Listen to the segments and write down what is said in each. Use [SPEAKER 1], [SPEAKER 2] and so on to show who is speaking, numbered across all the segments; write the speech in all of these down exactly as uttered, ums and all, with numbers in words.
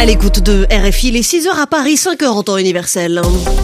[SPEAKER 1] l'écoute de R F I, les six heures à Paris, cinq heures en temps universel.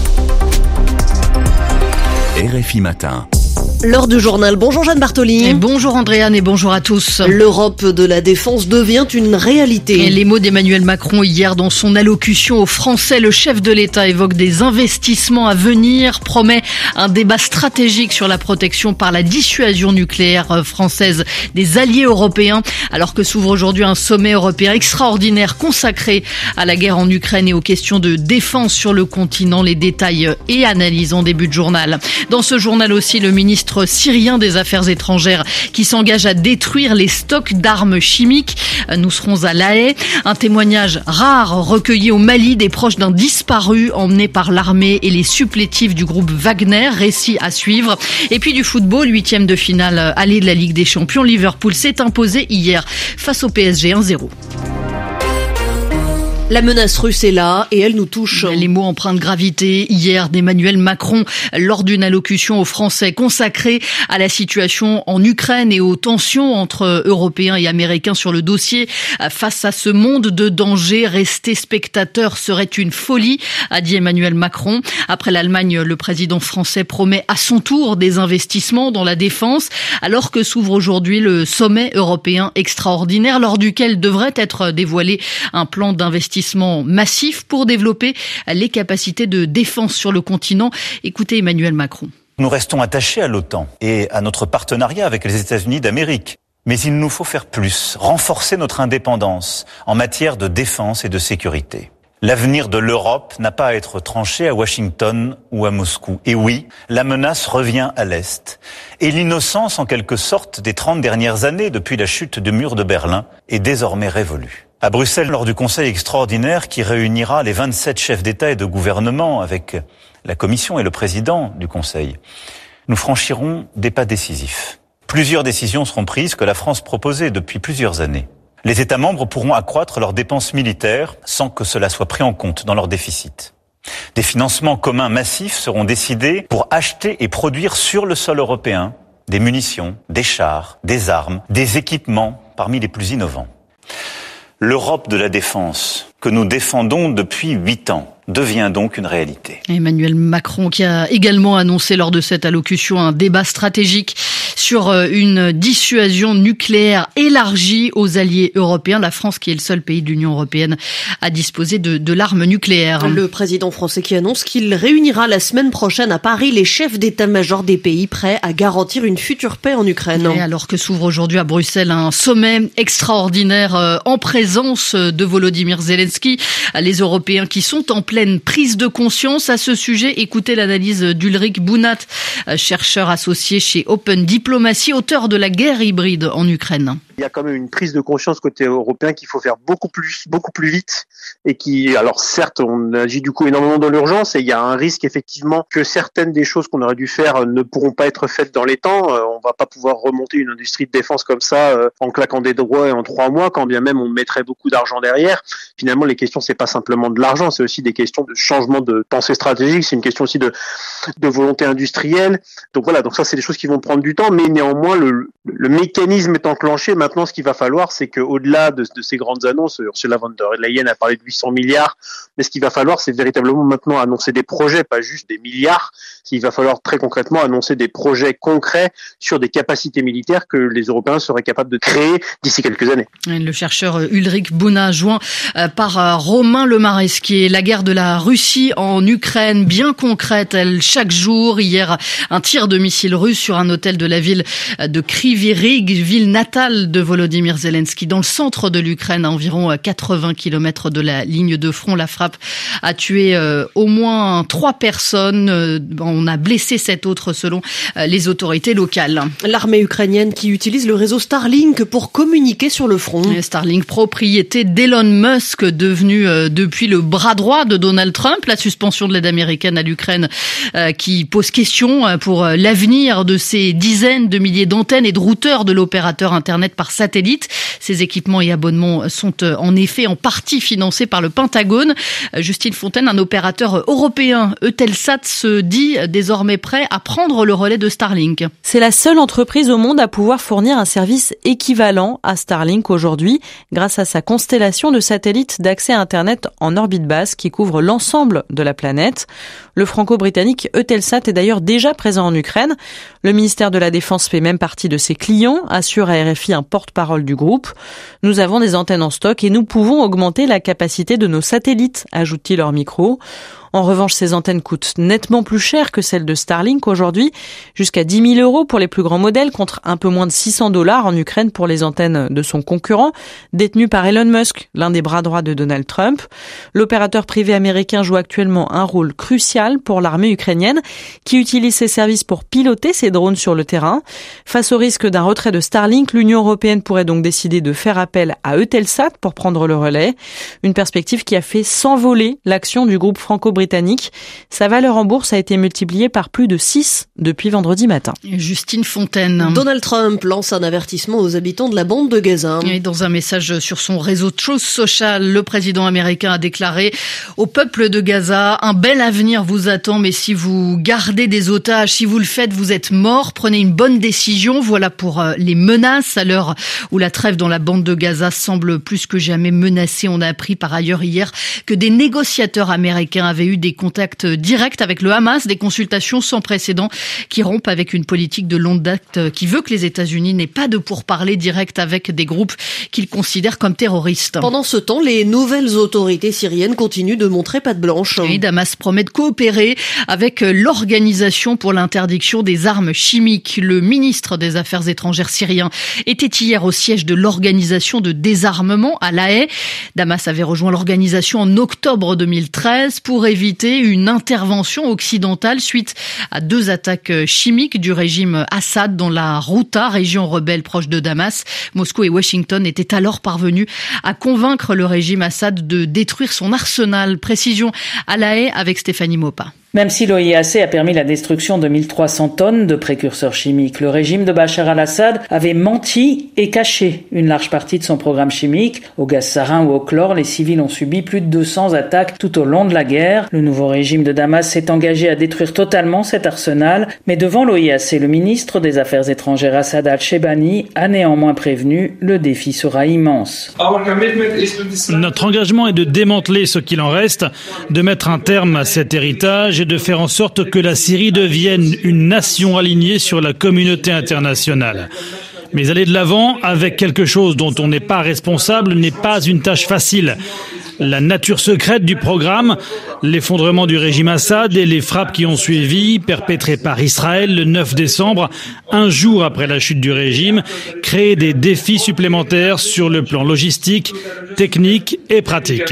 [SPEAKER 2] R F I Matin.
[SPEAKER 1] L'heure du journal. Bonjour Jeanne Bartoli.
[SPEAKER 3] Et bonjour Andréane et bonjour à tous.
[SPEAKER 1] L'Europe de la défense devient une réalité.
[SPEAKER 3] Et les mots d'Emmanuel Macron hier dans son allocution aux Français. Le chef de l'État évoque des investissements à venir, promet un débat stratégique sur la protection par la dissuasion nucléaire française des alliés européens, alors que s'ouvre aujourd'hui un sommet européen extraordinaire consacré à la guerre en Ukraine et aux questions de défense sur le continent. Les détails et analyses en début de journal. Dans ce journal aussi, le ministre syrien des Affaires étrangères qui s'engage à détruire les stocks d'armes chimiques. Nous serons à La Haye. Un témoignage rare recueilli au Mali des proches d'un disparu emmené par l'armée et les supplétifs du groupe Wagner. Récit à suivre. Et puis du football, huitième de finale aller de la Ligue des Champions. Liverpool s'est imposé hier face au P S G un zéro.
[SPEAKER 1] La menace russe est là et elle nous touche.
[SPEAKER 3] Les mots empreints de gravité hier d'Emmanuel Macron lors d'une allocution aux Français consacrée à la situation en Ukraine et aux tensions entre Européens et Américains sur le dossier. Face à ce monde de danger, rester spectateur serait une folie, a dit Emmanuel Macron. Après l'Allemagne, le président français promet à son tour des investissements dans la défense, alors que s'ouvre aujourd'hui le sommet européen extraordinaire, lors duquel devrait être dévoilé un plan d'investissement massif pour développer les capacités de défense sur le continent. Écoutez Emmanuel Macron.
[SPEAKER 4] Nous restons attachés à l'OTAN et à notre partenariat avec les États-Unis d'Amérique. Mais il nous faut faire plus, renforcer notre indépendance en matière de défense et de sécurité. L'avenir de l'Europe n'a pas à être tranché à Washington ou à Moscou. Et oui, la menace revient à l'Est. Et l'innocence, en quelque sorte, des trente dernières années, depuis la chute du mur de Berlin, est désormais révolue. À Bruxelles, lors du Conseil extraordinaire qui réunira les vingt-sept chefs d'État et de gouvernement avec la Commission et le président du Conseil, nous franchirons des pas décisifs. Plusieurs décisions seront prises que la France proposait depuis plusieurs années. Les États membres pourront accroître leurs dépenses militaires sans que cela soit pris en compte dans leur déficit. Des financements communs massifs seront décidés pour acheter et produire sur le sol européen des munitions, des chars, des armes, des équipements parmi les plus innovants. L'Europe de la défense que nous défendons depuis huit ans devient donc une réalité.
[SPEAKER 3] Emmanuel Macron qui a également annoncé lors de cette allocution un débat stratégique sur une dissuasion nucléaire élargie aux alliés européens. La France, qui est le seul pays de l'Union européenne à disposer de, de l'arme nucléaire.
[SPEAKER 1] Le président français qui annonce qu'il réunira la semaine prochaine à Paris les chefs d'état-major des pays prêts à garantir une future paix en Ukraine.
[SPEAKER 3] Et alors que s'ouvre aujourd'hui à Bruxelles un sommet extraordinaire en présence de Volodymyr Zelensky, les Européens qui sont en pleine prise de conscience à ce sujet. Écoutez l'analyse d'Ulrich Bounat, chercheur associé chez Open Diplomacy, auteur de la guerre hybride en Ukraine.
[SPEAKER 5] Il y a quand même une prise de conscience côté européen qu'il faut faire beaucoup plus, beaucoup plus vite et qui, alors certes, on agit du coup énormément dans l'urgence et il y a un risque effectivement que certaines des choses qu'on aurait dû faire ne pourront pas être faites dans les temps. On va pas pouvoir remonter une industrie de défense comme ça en claquant des doigts et en trois mois, quand bien même on mettrait beaucoup d'argent derrière. Finalement, les questions, c'est pas simplement de l'argent, c'est aussi des questions de changement de pensée stratégique, c'est une question aussi de, de volonté industrielle. Donc voilà, donc ça, c'est des choses qui vont prendre du temps, mais néanmoins, le, le mécanisme est enclenché. Maintenant, ce qu'il va falloir, c'est qu'au-delà de, de ces grandes annonces, Ursula von der Leyen a parlé de huit cents milliards, mais ce qu'il va falloir, c'est véritablement maintenant annoncer des projets, pas juste des milliards. Il va falloir très concrètement annoncer des projets concrets sur des capacités militaires que les Européens seraient capables de créer d'ici quelques années.
[SPEAKER 3] Le chercheur Ulrich Bounat, joint par Romain Lemaresquier. La guerre de la Russie en Ukraine, bien concrète, elle, chaque jour. Hier, un tir de missile russe sur un hôtel de la ville de Kryvyi Rih, ville natale de Volodymyr Zelensky, dans le centre de l'Ukraine, à environ quatre-vingts kilomètres de la ligne de front. La frappe a tué euh, au moins trois personnes. Euh, on a blessé sept autres selon euh, les autorités locales.
[SPEAKER 1] L'armée ukrainienne qui utilise le réseau Starlink pour communiquer sur le front.
[SPEAKER 3] Starlink, propriété d'Elon Musk, devenu euh, depuis le bras droit de Donald Trump. La suspension de l'aide américaine à l'Ukraine euh, qui pose question pour l'avenir de ces dizaines de milliers d'antennes et de routeurs de l'opérateur Internet par par satellite. Ces équipements et abonnements sont en effet en partie financés par le Pentagone. Justine Fontaine, un opérateur européen, Eutelsat, se dit désormais prêt à prendre le relais de Starlink.
[SPEAKER 6] C'est la seule entreprise au monde à pouvoir fournir un service équivalent à Starlink aujourd'hui, grâce à sa constellation de satellites d'accès à Internet en orbite basse qui couvre l'ensemble de la planète. Le franco-britannique Eutelsat est d'ailleurs déjà présent en Ukraine. Le ministère de la Défense fait même partie de ses clients, assure à R F I un porte-parole du groupe. Nous avons des antennes en stock et nous pouvons augmenter la capacité de nos satellites, ajoute-t-il hors micro. En revanche, ces antennes coûtent nettement plus cher que celles de Starlink aujourd'hui, jusqu'à dix mille euros pour les plus grands modèles contre un peu moins de six cents dollars en Ukraine pour les antennes de son concurrent, détenu par Elon Musk, l'un des bras droits de Donald Trump. L'opérateur privé américain joue actuellement un rôle crucial pour l'armée ukrainienne qui utilise ses services pour piloter ses drones sur le terrain. Face au risque d'un retrait de Starlink, l'Union européenne pourrait donc décider de faire appel à Eutelsat pour prendre le relais. Une perspective qui a fait s'envoler l'action du groupe franco-britannique. Sa valeur en bourse a été multipliée par plus de six depuis vendredi matin.
[SPEAKER 3] Justine Fontaine.
[SPEAKER 1] Donald Trump lance un avertissement aux habitants de la bande de Gaza.
[SPEAKER 3] Et dans un message sur son réseau Truth Social, le président américain a déclaré au peuple de Gaza: un bel avenir vous attend, mais si vous gardez des otages, si vous le faites, vous êtes morts. Prenez une bonne décision. Voilà pour les menaces à l'heure où la trêve dans la bande de Gaza semble plus que jamais menacée. On a appris par ailleurs hier que des négociateurs américains avaient eu des contacts directs avec le Hamas, des consultations sans précédent qui rompent avec une politique de longue date qui veut que les États-Unis n'aient pas de pourparlers directs avec des groupes qu'ils considèrent comme terroristes.
[SPEAKER 1] Pendant ce temps, les nouvelles autorités syriennes continuent de montrer patte blanche.
[SPEAKER 3] Et Damas promet de coopérer avec l'Organisation pour l'interdiction des armes chimiques. Le ministre des Affaires étrangères syrien était hier au siège de l'Organisation de désarmement à La Haye. Damas avait rejoint l'organisation en octobre deux mille treize pour éviter une intervention occidentale suite à deux attaques chimiques du régime Assad dans la Ghouta, région rebelle proche de Damas. Moscou et Washington étaient alors parvenus à convaincre le régime Assad de détruire son arsenal. Précision à La Haye avec Stéphanie Maupas.
[SPEAKER 7] Même si l'O I A C a permis la destruction de mille trois cents tonnes de précurseurs chimiques, le régime de Bachar al-Assad avait menti et caché une large partie de son programme chimique. Au gaz sarin ou au chlore, les civils ont subi plus de deux cents attaques tout au long de la guerre. Le nouveau régime de Damas s'est engagé à détruire totalement cet arsenal, mais devant l'O I A C, le ministre des Affaires étrangères Assad al-Shebani a néanmoins prévenu, le défi sera immense.
[SPEAKER 8] Notre engagement est de démanteler ce qu'il en reste, de mettre un terme à cet héritage et de faire en sorte que la Syrie devienne une nation alignée sur la communauté internationale. Mais aller de l'avant avec quelque chose dont on n'est pas responsable n'est pas une tâche facile. La nature secrète du programme, l'effondrement du régime Assad et les frappes qui ont suivi, perpétrées par Israël le neuf décembre, un jour après la chute du régime, créent des défis supplémentaires sur le plan logistique, technique et pratique.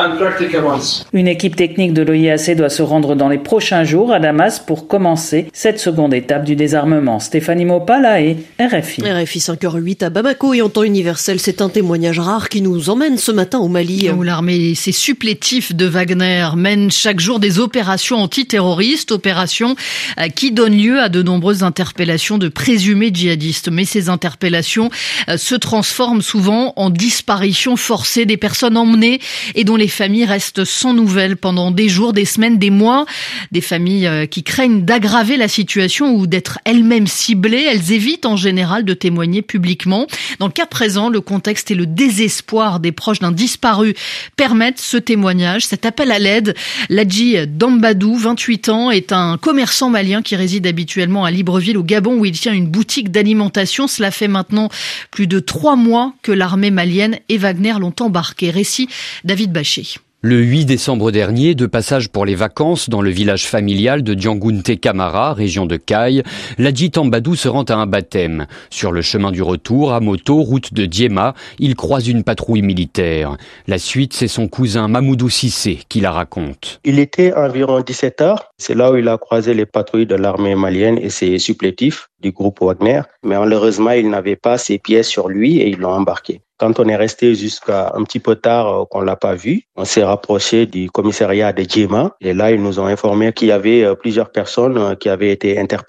[SPEAKER 7] Une équipe technique de l'O I A C doit se rendre dans les prochains jours à Damas pour commencer cette seconde étape du désarmement. Stéphanie Maupas, La Haye, R F I.
[SPEAKER 1] R F I cinq heures huit à Bamako et en temps universel, c'est un témoignage rare qui nous emmène ce matin au Mali.
[SPEAKER 3] Où l'armée et ses supplétifs de Wagner mènent chaque jour des opérations antiterroristes, opérations qui donnent lieu à de nombreuses interpellations de présumés djihadistes. Mais ces interpellations se transforment souvent en disparitions forcées des personnes emmenées et dont les familles restent sans nouvelles pendant des jours, des semaines, des mois. Des familles qui craignent d'aggraver la situation ou d'être elles-mêmes ciblées. Elles évitent en général de témoigner publiquement. Dans le cas présent, le contexte et le désespoir des proches d'un disparu permettent ce témoignage, cet appel à l'aide. Ladji Dambadou, vingt-huit ans, est un commerçant malien qui réside habituellement à Libreville au Gabon où il tient une boutique d'alimentation. Cela fait maintenant plus de trois mois que l'armée malienne et Wagner l'ont embarqué. Récit David Bachet.
[SPEAKER 9] Le huit décembre dernier, de passage pour les vacances dans le village familial de Diangounté Camara, région de Caille, Ladji Tambadou se rend à un baptême. Sur le chemin du retour, à moto, route de Diema, il croise une patrouille militaire. La suite, c'est son cousin Mamoudou Sissé qui la raconte.
[SPEAKER 10] Il était environ dix-sept heures. C'est là où il a croisé les patrouilles de l'armée malienne et ses supplétifs du groupe Wagner. Mais malheureusement, il n'avait pas ses pièces sur lui et ils l'ont embarqué. Quand on est resté jusqu'à un petit peu tard qu'on l'a pas vu, on s'est rapproché du commissariat de Diema et là ils nous ont informé qu'il y avait plusieurs personnes qui avaient été interpellées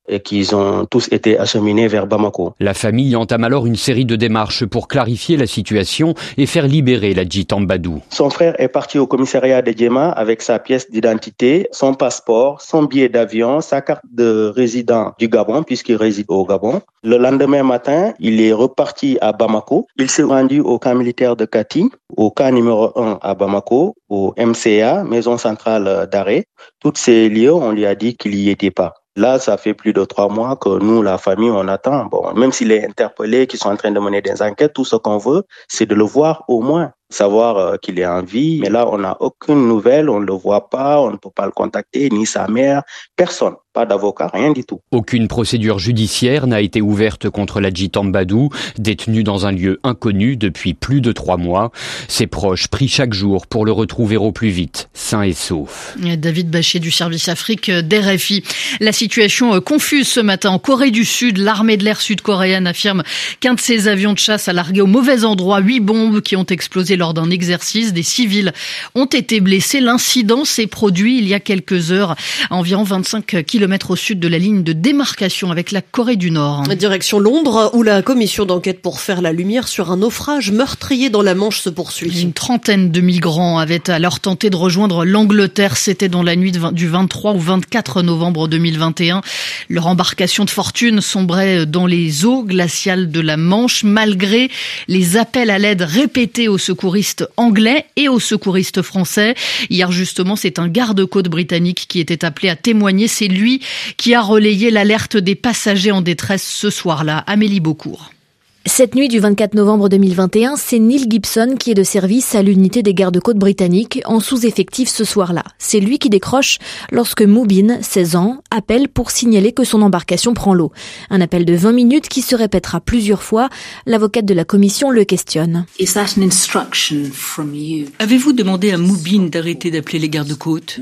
[SPEAKER 10] et qu'ils ont tous été acheminés vers Bamako.
[SPEAKER 9] La famille entame alors une série de démarches pour clarifier la situation et faire libérer Ladji Tambadou.
[SPEAKER 10] Son frère est parti au commissariat de Djema avec sa pièce d'identité, son passeport, son billet d'avion, sa carte de résident du Gabon puisqu'il réside au Gabon. Le lendemain matin, il est reparti à Bamako. Il s'est rendu au camp militaire de Kati, au camp numéro un à Bamako, au M C A, Maison centrale d'arrêt. Tous ces lieux, on lui a dit qu'il n'y était pas. Là, ça fait plus de trois mois que nous, la famille, on attend. Bon, même s'il est interpellé, qu'ils sont en train de mener des enquêtes, tout ce qu'on veut, c'est de le voir au moins, savoir euh, qu'il est en vie. Mais là, on n'a aucune nouvelle, on ne le voit pas, on ne peut pas le contacter, ni sa mère, personne. Pas d'avocat, rien du tout.
[SPEAKER 9] Aucune procédure judiciaire n'a été ouverte contre Ladji Tambadou, détenu dans un lieu inconnu depuis plus de trois mois. Ses proches prient chaque jour pour le retrouver au plus vite, sain et sauf.
[SPEAKER 3] David Bachet du service Afrique d'R F I. La situation confuse ce matin en Corée du Sud. L'armée de l'air sud-coréenne affirme qu'un de ses avions de chasse a largué au mauvais endroit huit bombes qui ont explosé lors d'un exercice. Des civils ont été blessés. L'incident s'est produit il y a quelques heures à environ vingt-cinq kilomètres au sud de la ligne de démarcation avec la Corée du Nord.
[SPEAKER 1] Direction Londres, où la commission d'enquête pour faire la lumière sur un naufrage meurtrier dans la Manche se poursuit.
[SPEAKER 3] Une trentaine de migrants avaient alors tenté de rejoindre l'Angleterre. C'était dans la nuit du vingt-trois au vingt-quatre novembre deux mille vingt et un. Leur embarcation de fortune sombrait dans les eaux glaciales de la Manche, malgré les appels à l'aide répétés aux secouristes anglais et aux secouristes français. Hier, justement, c'est un garde-côte britannique qui était appelé à témoigner. C'est lui qui a relayé l'alerte des passagers en détresse ce soir-là. Amélie Beaucourt.
[SPEAKER 11] Cette nuit du vingt-quatre novembre deux mille vingt et un, c'est Neil Gibson qui est de service à l'unité des gardes-côtes britanniques en sous-effectif ce soir-là. C'est lui qui décroche lorsque Moubin, seize ans, appelle pour signaler que son embarcation prend l'eau. Un appel de vingt minutes qui se répétera plusieurs fois. L'avocate de la commission le questionne.
[SPEAKER 12] Is that an instruction from you?
[SPEAKER 13] Avez-vous demandé à Moubin d'arrêter d'appeler les gardes-côtes?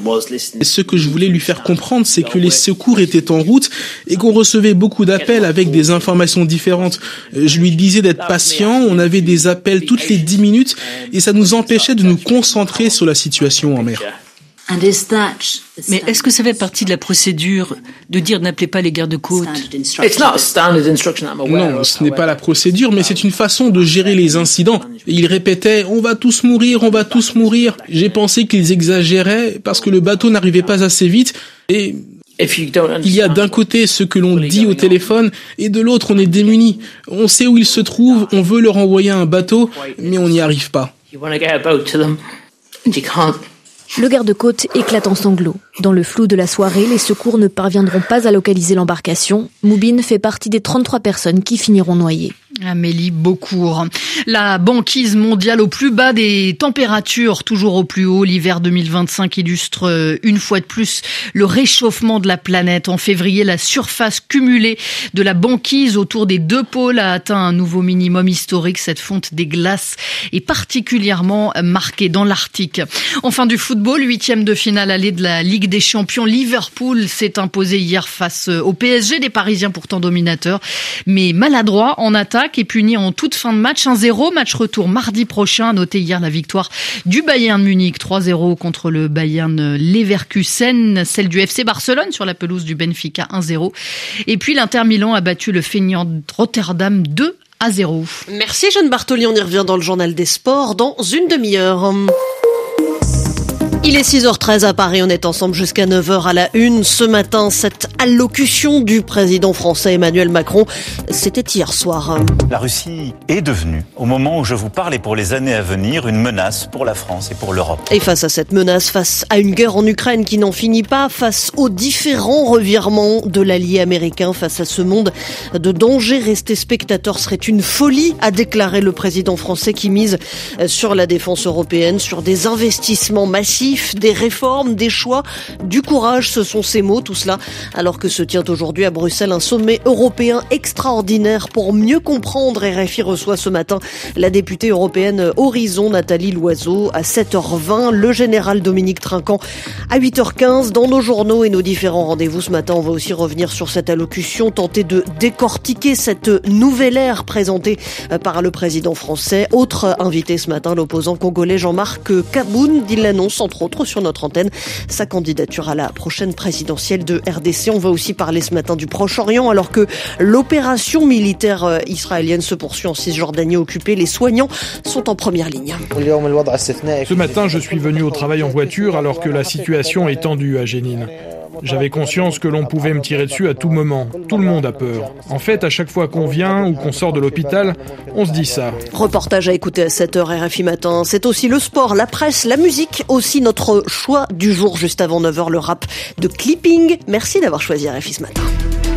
[SPEAKER 14] Ce que je voulais lui faire comprendre, c'est que les secours étaient en route et qu'on recevait beaucoup d'appels avec des informations différentes. Je lui disais d'être patient, on avait des appels toutes les dix minutes et ça nous empêchait de nous concentrer sur la situation en mer.
[SPEAKER 13] Mais est-ce que ça fait partie de la procédure de dire n'appelez pas les gardes-côtes?
[SPEAKER 14] Non, ce n'est pas la procédure, mais c'est une façon de gérer les incidents. Et il répétait « on va tous mourir, on va tous mourir ». J'ai pensé qu'ils exagéraient parce que le bateau n'arrivait pas assez vite et... Il y a d'un côté ce que l'on dit au téléphone et de l'autre on est démuni. On sait où ils se trouvent, on veut leur envoyer un bateau, mais on n'y arrive pas.
[SPEAKER 11] Le garde-côte éclate en sanglots. Dans le flou de la soirée, les secours ne parviendront pas à localiser l'embarcation. Moubin fait partie des trente-trois personnes qui finiront noyées.
[SPEAKER 3] Amélie Beaucourt. La banquise mondiale au plus bas des températures, toujours au plus haut. L'hiver deux mille vingt-cinq illustre une fois de plus le réchauffement de la planète. En février, la surface cumulée de la banquise autour des deux pôles a atteint un nouveau minimum historique. Cette fonte des glaces est particulièrement marquée dans l'Arctique. Enfin du football, huitième de finale allée de la Ligue des Champions. Liverpool s'est imposé hier face au P S G, des Parisiens pourtant dominateurs, mais maladroits en attaque et puni en toute fin de match. un zéro, match retour mardi prochain. Noté hier la victoire du Bayern Munich trois zéro contre le Bayern Leverkusen, celle du F C Barcelone sur la pelouse du Benfica un zéro. Et puis l'Inter Milan a battu le Feyenoord Rotterdam deux à zéro.
[SPEAKER 1] Merci Jeanne Bartoli, on y revient dans le journal des sports dans une demi-heure. Il est six heures treize à Paris, on est ensemble jusqu'à neuf heures à la une. Ce matin, cette allocution du président français Emmanuel Macron, c'était hier soir.
[SPEAKER 4] La Russie est devenue, au moment où je vous parle et pour les années à venir, une menace pour la France et pour l'Europe.
[SPEAKER 1] Et face à cette menace, face à une guerre en Ukraine qui n'en finit pas, face aux différents revirements de l'allié américain, face à ce monde de danger, rester spectateur serait une folie, a déclaré le président français qui mise sur la défense européenne, sur des investissements massifs, des réformes, des choix, du courage, ce sont ces mots, tout cela, alors que se tient aujourd'hui à Bruxelles un sommet européen extraordinaire pour mieux comprendre. R F I reçoit ce matin la députée européenne Horizon, Nathalie Loiseau, à sept heures vingt, le général Dominique Trinquant à huit heures quinze. Dans nos journaux et nos différents rendez-vous ce matin, on va aussi revenir sur cette allocution, tenter de décortiquer cette nouvelle ère présentée par le président français. Autre invité ce matin, l'opposant congolais Jean-Marc Kaboun, il l'annonce entre entre autres sur notre antenne sa candidature à la prochaine présidentielle de R D C. On va aussi parler ce matin du Proche-Orient alors que l'opération militaire israélienne se poursuit en Cisjordanie occupée. Les soignants sont en première ligne.
[SPEAKER 15] Ce matin, je suis venu au travail en voiture alors que la situation est tendue à Jénine. J'avais conscience que l'on pouvait me tirer dessus à tout moment. Tout le monde a peur. En fait, à chaque fois qu'on vient ou qu'on sort de l'hôpital, on se dit ça.
[SPEAKER 1] Reportage à écouter à sept heures R F I Matin. C'est aussi le sport, la presse, la musique, aussi notre choix du jour juste avant neuf heures, le rap de Clipping. Merci d'avoir choisi R F I ce matin.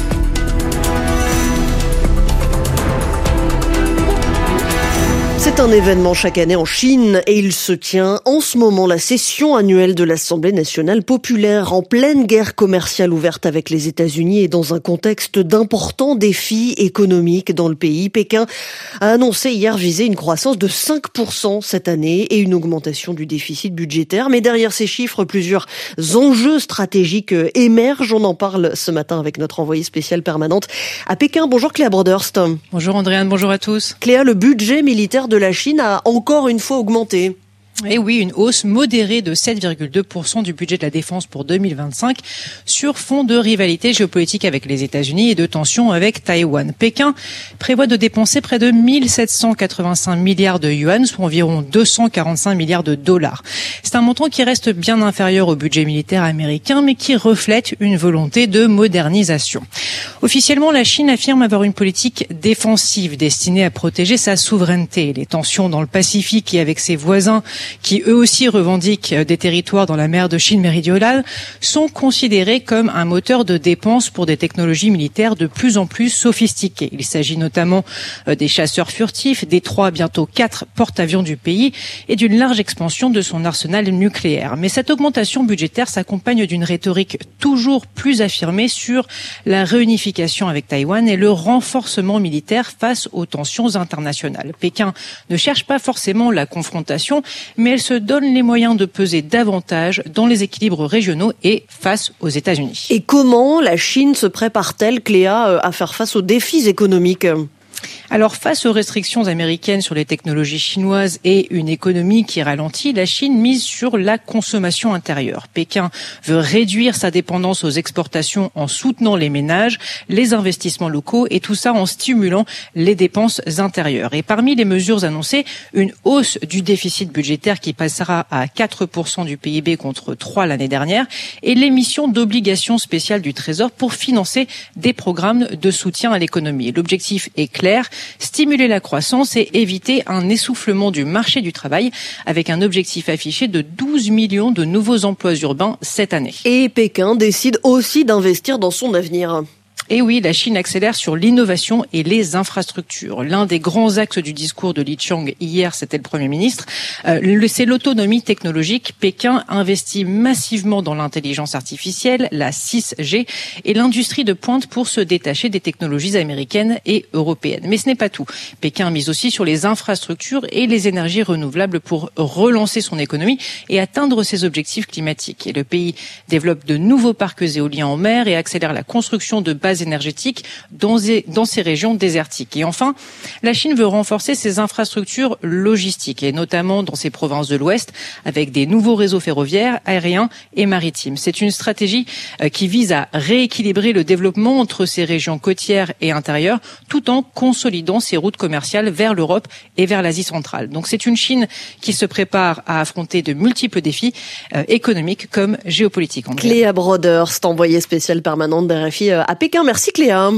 [SPEAKER 1] C'est un événement chaque année en Chine et il se tient en ce moment la session annuelle de l'Assemblée nationale populaire en pleine guerre commerciale ouverte avec les États-Unis et dans un contexte d'importants défis économiques dans le pays. Pékin a annoncé hier viser une croissance de cinq pour cent cette année et une augmentation du déficit budgétaire. Mais derrière ces chiffres, plusieurs enjeux stratégiques émergent. On en parle ce matin avec notre envoyée spéciale permanente à Pékin. Bonjour Cléa Broderst.
[SPEAKER 16] Bonjour Andréane, bonjour à tous.
[SPEAKER 1] Cléa, le budget militaire de la Chine a encore une fois augmenté.
[SPEAKER 16] Et oui, une hausse modérée de sept virgule deux pour cent du budget de la défense pour deux mille vingt-cinq sur fond de rivalité géopolitique avec les États-Unis et de tensions avec Taïwan. Pékin prévoit de dépenser près de mille sept cent quatre-vingt-cinq milliards de yuan, soit environ deux cent quarante-cinq milliards de dollars. C'est un montant qui reste bien inférieur au budget militaire américain, mais qui reflète une volonté de modernisation. Officiellement, la Chine affirme avoir une politique défensive destinée à protéger sa souveraineté. Les tensions dans le Pacifique et avec ses voisins qui eux aussi revendiquent des territoires dans la mer de Chine méridionale, sont considérés comme un moteur de dépenses pour des technologies militaires de plus en plus sophistiquées. Il s'agit notamment des chasseurs furtifs, des trois, bientôt quatre porte-avions du pays et d'une large expansion de son arsenal nucléaire. Mais cette augmentation budgétaire s'accompagne d'une rhétorique toujours plus affirmée sur la réunification avec Taïwan et le renforcement militaire face aux tensions internationales. Pékin ne cherche pas forcément la confrontation, mais elle se donne les moyens de peser davantage dans les équilibres régionaux et face aux États-Unis.
[SPEAKER 1] Et comment la Chine se prépare-t-elle, Cléa, à faire face aux défis économiques ?
[SPEAKER 16] Alors, face aux restrictions américaines sur les technologies chinoises et une économie qui ralentit, la Chine mise sur la consommation intérieure. Pékin veut réduire sa dépendance aux exportations en soutenant les ménages, les investissements locaux et tout ça en stimulant les dépenses intérieures. Et parmi les mesures annoncées, une hausse du déficit budgétaire qui passera à quatre pour cent du P I B contre trois l'année dernière et l'émission d'obligations spéciales du Trésor pour financer des programmes de soutien à l'économie. L'objectif est clair, stimuler la croissance et éviter un essoufflement du marché du travail avec un objectif affiché de douze millions de nouveaux emplois urbains cette année.
[SPEAKER 1] Et Pékin décide aussi d'investir dans son avenir.
[SPEAKER 16] Et oui, la Chine accélère sur l'innovation et les infrastructures. L'un des grands axes du discours de Li Qiang hier, c'était le Premier ministre, euh, c'est l'autonomie technologique. Pékin investit massivement dans l'intelligence artificielle, la six G, et l'industrie de pointe pour se détacher des technologies américaines et européennes. Mais ce n'est pas tout. Pékin mise aussi sur les infrastructures et les énergies renouvelables pour relancer son économie et atteindre ses objectifs climatiques. Et le pays développe de nouveaux parcs éoliens en mer et accélère la construction de bases énergétiques dans, dans ces régions désertiques. Et enfin, la Chine veut renforcer ses infrastructures logistiques, et notamment dans ses provinces de l'Ouest, avec des nouveaux réseaux ferroviaires, aériens et maritimes. C'est une stratégie qui vise à rééquilibrer le développement entre ces régions côtières et intérieures, tout en consolidant ses routes commerciales vers l'Europe et vers l'Asie centrale. Donc c'est une Chine qui se prépare à affronter de multiples défis euh, économiques comme géopolitiques.
[SPEAKER 1] Cléa Broderst, envoyée spéciale permanente d'R F I à Pékin. Merci Cléa.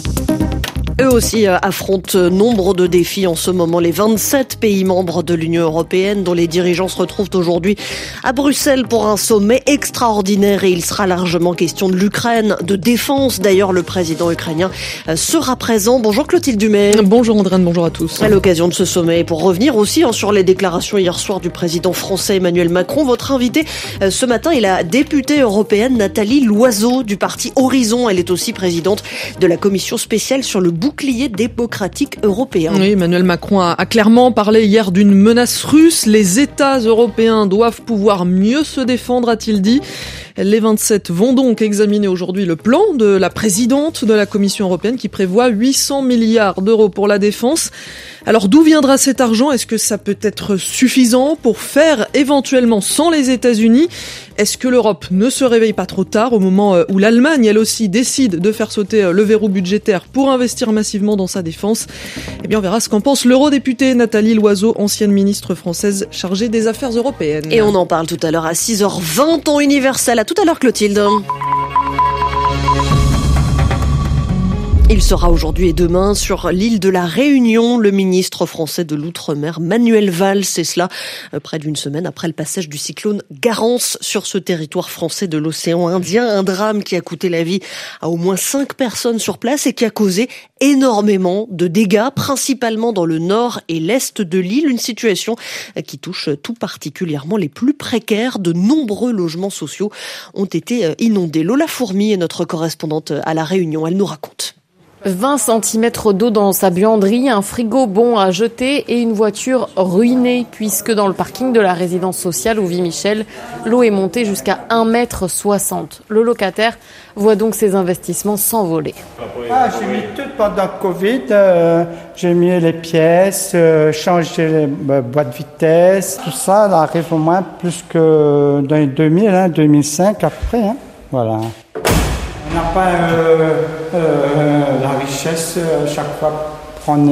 [SPEAKER 1] Eux aussi affrontent nombre de défis en ce moment. Les vingt-sept pays membres de l'Union européenne dont les dirigeants se retrouvent aujourd'hui à Bruxelles pour un sommet extraordinaire et il sera largement question de l'Ukraine, de défense. D'ailleurs, le président ukrainien sera présent. Bonjour Clotilde Dumais.
[SPEAKER 17] Bonjour Andréane, bonjour à tous.
[SPEAKER 1] À l'occasion de ce sommet, pour revenir aussi sur les déclarations hier soir du président français Emmanuel Macron, votre invité ce matin est la députée européenne Nathalie Loiseau du parti Horizon. Elle est aussi présidente de la commission spéciale sur le bouclier démocratique européen.
[SPEAKER 17] Oui, Emmanuel Macron a, a clairement parlé hier d'une menace russe. Les États européens doivent pouvoir mieux se défendre, a-t-il dit. Les vingt-sept vont donc examiner aujourd'hui le plan de la présidente de la Commission européenne qui prévoit huit cents milliards d'euros pour la défense. Alors d'où viendra cet argent ? Est-ce que ça peut être suffisant pour faire éventuellement sans les États-Unis ? Est-ce que l'Europe ne se réveille pas trop tard au moment où l'Allemagne, elle aussi, décide de faire sauter le verrou budgétaire pour investir massivement dans sa défense ? Eh bien, on verra ce qu'en pense l'eurodéputée Nathalie Loiseau, ancienne ministre française chargée des affaires européennes.
[SPEAKER 1] Et on en parle tout à l'heure à six heures vingt, temps universel. À tout à l'heure, Clotilde. Il sera aujourd'hui et demain sur l'île de la Réunion. Le ministre français de l'Outre-mer, Manuel Valls, c'est cela près d'une semaine après le passage du cyclone Garance sur ce territoire français de l'océan Indien. Un drame qui a coûté la vie à au moins cinq personnes sur place et qui a causé énormément de dégâts, principalement dans le nord et l'est de l'île. Une situation qui touche tout particulièrement les plus précaires. De nombreux logements sociaux ont été inondés. Lola Fourmi est notre correspondante à la Réunion. Elle nous raconte.
[SPEAKER 18] vingt centimètres d'eau dans sa buanderie, un frigo bon à jeter et une voiture ruinée puisque dans le parking de la résidence sociale où vit Michel, l'eau est montée jusqu'à un mètre soixante. Le locataire voit donc ses investissements s'envoler.
[SPEAKER 19] Ah, j'ai mis tout pendant le Covid, euh, j'ai mis les pièces, euh, changé les euh, boîtes de vitesse, tout ça, ça arrive au moins plus que dans les deux mille, hein, deux mille cinq après, hein, voilà. On n'a pas euh, euh, la richesse euh, chaque fois prendre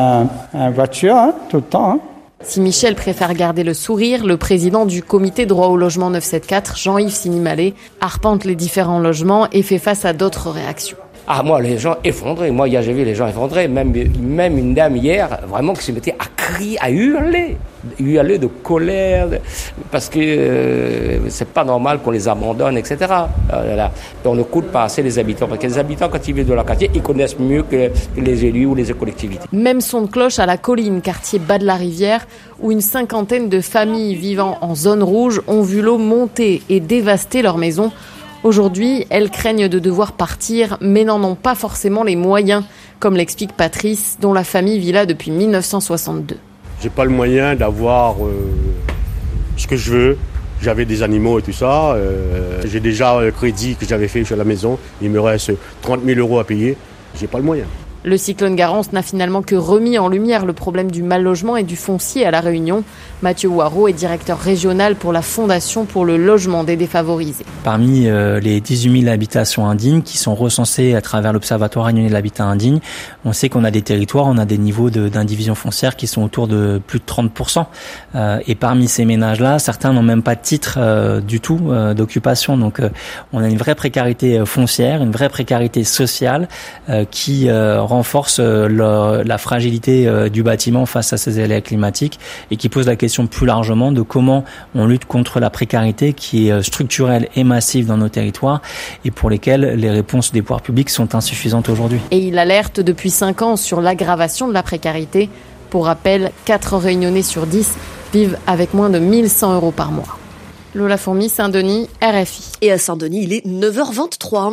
[SPEAKER 19] une voiture, hein, tout le temps. Hein.
[SPEAKER 18] Si Michel préfère garder le sourire, le président du comité droit au logement neuf cent soixante-quatorze, Jean-Yves Sinimalé, arpente les différents logements et fait face à d'autres réactions.
[SPEAKER 20] Ah, moi, les gens effondrés. Moi, hier, j'ai vu les gens effondrés. Même, même une dame hier, vraiment, qui se mettait à crier, à hurler. Hurler de colère. Parce que euh, c'est pas normal qu'on les abandonne, et cetera. Euh, on ne coûte pas assez les habitants. Parce que les habitants, quand ils vivent de leur quartier, ils connaissent mieux que, que les élus ou les collectivités.
[SPEAKER 18] Même son de cloche à la Colline, quartier bas de la Rivière, où une cinquantaine de familles vivant en zone rouge ont vu l'eau monter et dévaster leur maison. Aujourd'hui, elles craignent de devoir partir, mais n'en ont pas forcément les moyens, comme l'explique Patrice, dont la famille vit là depuis mille neuf cent soixante-deux.
[SPEAKER 21] J'ai pas le moyen d'avoir euh, ce que je veux. J'avais des animaux et tout ça. Euh, j'ai déjà le crédit que j'avais fait sur la maison. Il me reste trente mille euros à payer. J'ai pas le moyen.
[SPEAKER 18] Le cyclone Garance n'a finalement que remis en lumière le problème du mal-logement et du foncier à La Réunion. Mathieu Ouarot est directeur régional pour la Fondation pour le logement des défavorisés.
[SPEAKER 22] Parmi euh, les dix-huit mille habitations indignes qui sont recensées à travers l'Observatoire réunionnais de l'habitat indigne, on sait qu'on a des territoires, on a des niveaux de, d'indivision foncière qui sont autour de plus de trente pour cent. Euh, et parmi ces ménages-là, certains n'ont même pas de titre euh, du tout euh, d'occupation. Donc euh, on a une vraie précarité foncière, une vraie précarité sociale euh, qui euh, renforce euh, le, la fragilité euh, du bâtiment face à ces aléas climatiques et qui pose la question plus largement de comment on lutte contre la précarité qui est structurelle et massive dans nos territoires et pour lesquelles les réponses des pouvoirs publics sont insuffisantes aujourd'hui.
[SPEAKER 18] Et il alerte depuis cinq ans sur l'aggravation de la précarité. Pour rappel, quatre Réunionnais sur dix vivent avec moins de mille cent euros par mois. Lola Fourmi, Saint-Denis, R F I.
[SPEAKER 1] Et à Saint-Denis, il est neuf heures vingt-trois.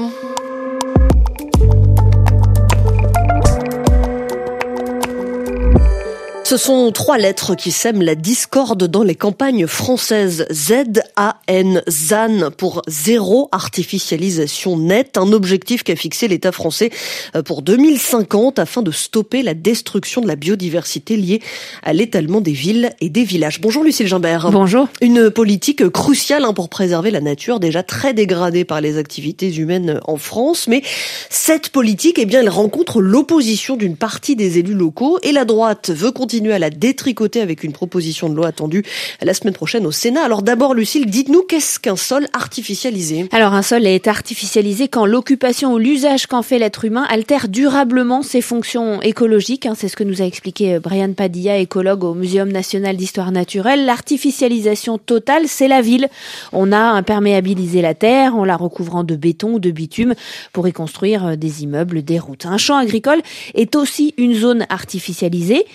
[SPEAKER 1] Ce sont trois lettres qui sèment la discorde dans les campagnes françaises. Z A N, Z A N, pour zéro artificialisation nette, un objectif qu'a fixé l'État français pour deux mille cinquante afin de stopper la destruction de la biodiversité liée à l'étalement des villes et des villages. Bonjour Lucille Gimbert.
[SPEAKER 23] Bonjour.
[SPEAKER 1] Une politique cruciale pour préserver la nature déjà très dégradée par les activités humaines en France, mais cette politique, eh bien, elle rencontre l'opposition d'une partie des élus locaux et la droite veut continuer à la détricoter avec une proposition de loi attendue la semaine prochaine au Sénat. Alors d'abord, Lucille, dites-nous, qu'est-ce qu'un sol artificialisé ?
[SPEAKER 23] Alors un sol est artificialisé quand l'occupation ou l'usage qu'en fait l'être humain altère durablement ses fonctions écologiques. C'est ce que nous a expliqué Brian Padilla, écologue au Muséum national d'histoire naturelle. L'artificialisation totale, c'est la ville. On a imperméabilisé la terre en la recouvrant de béton ou de bitume pour y construire des immeubles, des routes. Un champ agricole est aussi une zone artificialisée, moins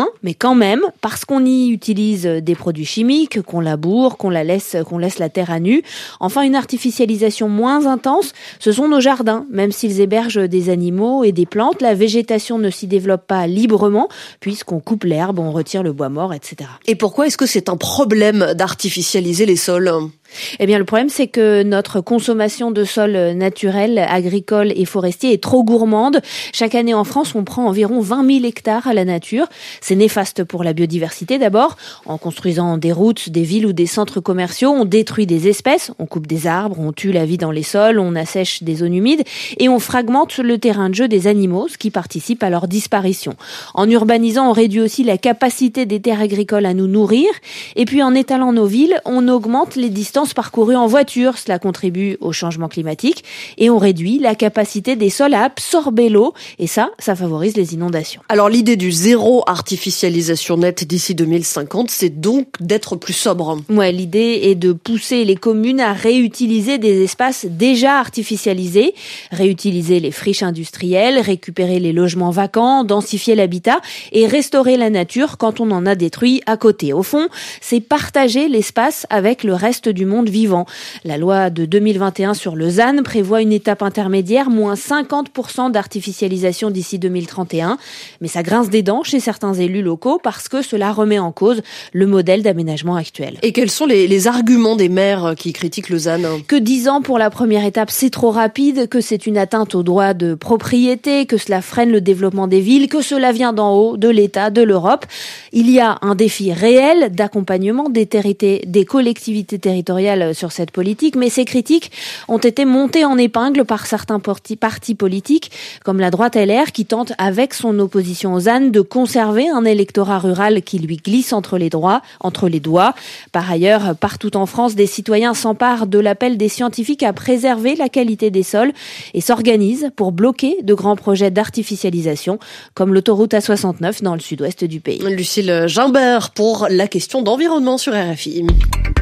[SPEAKER 23] moins, mais quand même, parce qu'on y utilise des produits chimiques, qu'on laboure, qu'on la laisse, qu'on laisse la terre à nu. Enfin, une artificialisation moins intense, ce sont nos jardins. Même s'ils hébergent des animaux et des plantes, la végétation ne s'y développe pas librement, puisqu'on coupe l'herbe, on retire le bois mort, et cetera.
[SPEAKER 1] Et pourquoi est-ce que c'est un problème d'artificialiser les sols ?
[SPEAKER 23] Eh bien, le problème, c'est que notre consommation de sols naturels, agricoles et forestiers est trop gourmande. Chaque année en France, on prend environ vingt mille hectares à la nature. C'est néfaste pour la biodiversité d'abord. En construisant des routes, des villes ou des centres commerciaux, on détruit des espèces, on coupe des arbres, on tue la vie dans les sols, on assèche des zones humides et on fragmente le terrain de jeu des animaux, ce qui participe à leur disparition. En urbanisant, on réduit aussi la capacité des terres agricoles à nous nourrir. Et puis, en étalant nos villes, on augmente les distances parcourues en voiture, cela contribue au changement climatique et on réduit la capacité des sols à absorber l'eau et ça, ça favorise les inondations.
[SPEAKER 1] Alors l'idée du zéro artificialisation nette d'ici deux mille cinquante, c'est donc d'être plus sobre.
[SPEAKER 23] Ouais, l'idée est de pousser les communes à réutiliser des espaces déjà artificialisés, réutiliser les friches industrielles, récupérer les logements vacants, densifier l'habitat et restaurer la nature quand on en a détruit à côté. Au fond, c'est partager l'espace avec le reste du monde vivant. La loi de deux mille vingt et un sur le Z A N prévoit une étape intermédiaire, moins cinquante pour cent d'artificialisation d'ici deux mille trente et un. Mais ça grince des dents chez certains élus locaux parce que cela remet en cause le modèle d'aménagement actuel.
[SPEAKER 1] Et quels sont les, les arguments des maires qui critiquent le Z A N ?
[SPEAKER 23] Que dix ans pour la première étape, c'est trop rapide, que c'est une atteinte au droit de propriété, que cela freine le développement des villes, que cela vient d'en haut, de l'État, de l'Europe. Il y a un défi réel d'accompagnement des, territés, des collectivités territoriales sur cette politique, mais ces critiques ont été montées en épingle par certains partis, partis politiques, comme la droite L R, qui tente, avec son opposition au Z A N, de conserver un électorat rural qui lui glisse entre les, droits, entre les doigts. Par ailleurs, partout en France, des citoyens s'emparent de l'appel des scientifiques à préserver la qualité des sols et s'organisent pour bloquer de grands projets d'artificialisation, comme l'autoroute A soixante-neuf dans le sud-ouest du pays.
[SPEAKER 1] Lucille Gimbert pour la question d'environnement sur R F I.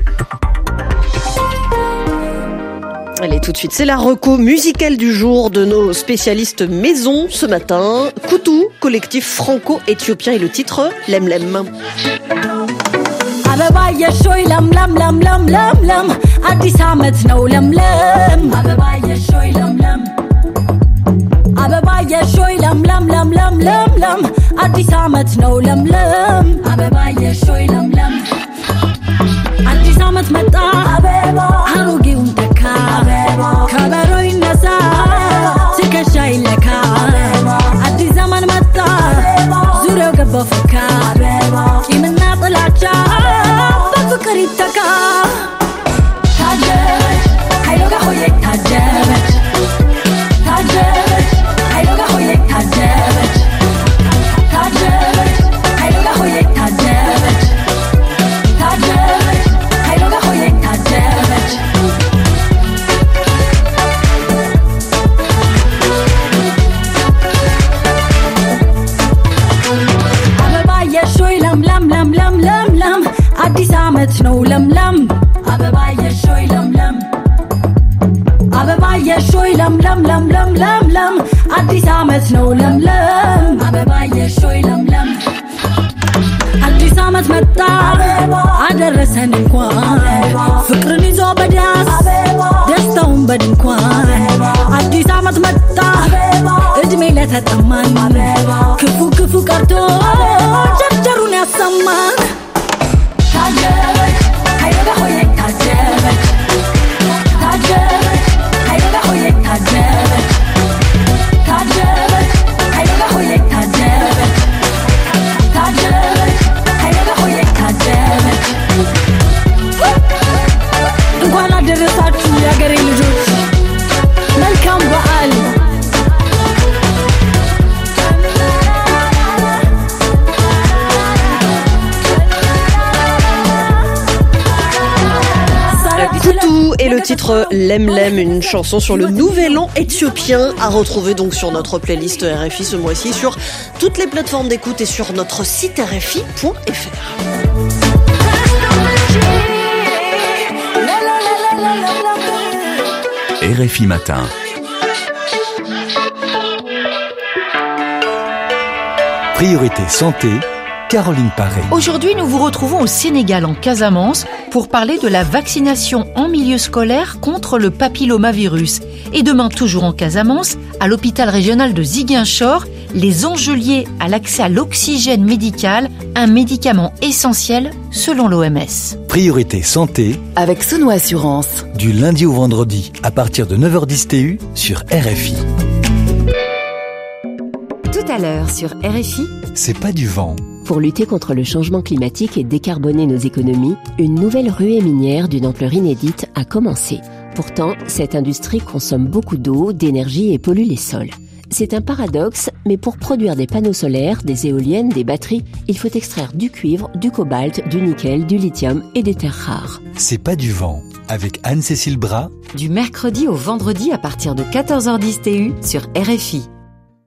[SPEAKER 1] Allez, tout de suite, c'est la reco musicale du jour de nos spécialistes maison ce matin. Koutou, collectif franco-éthiopien et le titre Lem Lem.
[SPEAKER 2] አበባዬ ሾይ ለምለም ለምለም ለምለም አዲስ ዓመት ነው ለምለም አበባዬ ሾይ ለምለም አበባዬ ሾይ ለምለም ለምለም ለምለም አዲስ ዓመት ነው ለምለም አበባዬ ሾይ ለምለም አዲስ ዓመት መጣ አበባ አሮጌውን ተካ አበባ ከበሮ ይነሳ ትከሻ ይለካ አዲስ ዘመን መጣ ዙሪያው ገባ ፈካ ቂምና ጥላቻ በፍቅር ይተካ ታጀበች ኃይሎጋ ሆዬ ታጀበች ታጀበች ኃይሎጋ ሆዬ ታጀበች ታጀበች ኃይሎጋ ሆዬ ታጀበች ታጀበች ኃይሎጋ ሆዬ ታጀበች አበባዬ ሾይ ለምለም ለምለም ለምለም አዲስ ዓመት ነው ለምለም አበባዬ ሾይ ለምለም አበባዬ ሾይ ለምለም ለምለም ለምለም አዲስ ዓመት ነው ለምለም አበባዬ ሾይ ለምለም አዲስ ዓመት መጣ አደረሰን እንኳን ፍቅርን ይዞ በዳስ ደስታውን በድንኳን አዲስ ዓመት መጣ እድሜ ለተጠማን ክፉ ክፉ ቀርቶ ቸርቸሩን ያሰማን ታጀበች ኃይሎጋ ሆዬ ታጀበች ታጀበች ኃይሎጋ ሆዬ ታጀበች ታጀበች ኃይሎጋ ሆዬ ታጀበች ታጀበች ኃይሎጋ ሆዬ ታጀበች እንኳን አደረሳችሁ የአገሬ ልጆች መልካም በዓል
[SPEAKER 1] Koutou et le titre Lem Lem, une chanson sur le nouvel an éthiopien à retrouver donc sur notre playlist R F I ce mois-ci, sur toutes les plateformes d'écoute et sur notre site r f i point f r.
[SPEAKER 5] R F I Matin. Priorité santé. Caroline Paré.
[SPEAKER 6] Aujourd'hui, nous vous retrouvons au Sénégal, en Casamance, pour parler de la vaccination en milieu scolaire contre le papillomavirus. Et demain, toujours en Casamance, à l'hôpital régional de Ziguinchor, les enjeux liés à l'accès à l'oxygène médical, un médicament essentiel selon l'O M S.
[SPEAKER 5] Priorité santé
[SPEAKER 8] avec Sono Assurance.
[SPEAKER 5] Du lundi au vendredi à partir de neuf heures dix T U sur R F I.
[SPEAKER 24] Tout à l'heure sur R F I.
[SPEAKER 5] C'est pas du vent.
[SPEAKER 24] Pour lutter contre le changement climatique et décarboner nos économies, une nouvelle ruée minière d'une ampleur inédite a commencé. Pourtant, cette industrie consomme beaucoup d'eau, d'énergie et pollue les sols. C'est un paradoxe, mais pour produire des panneaux solaires, des éoliennes, des batteries, il faut extraire du cuivre, du cobalt, du nickel, du lithium et des terres rares.
[SPEAKER 5] C'est pas du vent, avec Anne-Cécile Bras.
[SPEAKER 24] Du mercredi au vendredi à partir de quatorze heures dix T U sur R F I.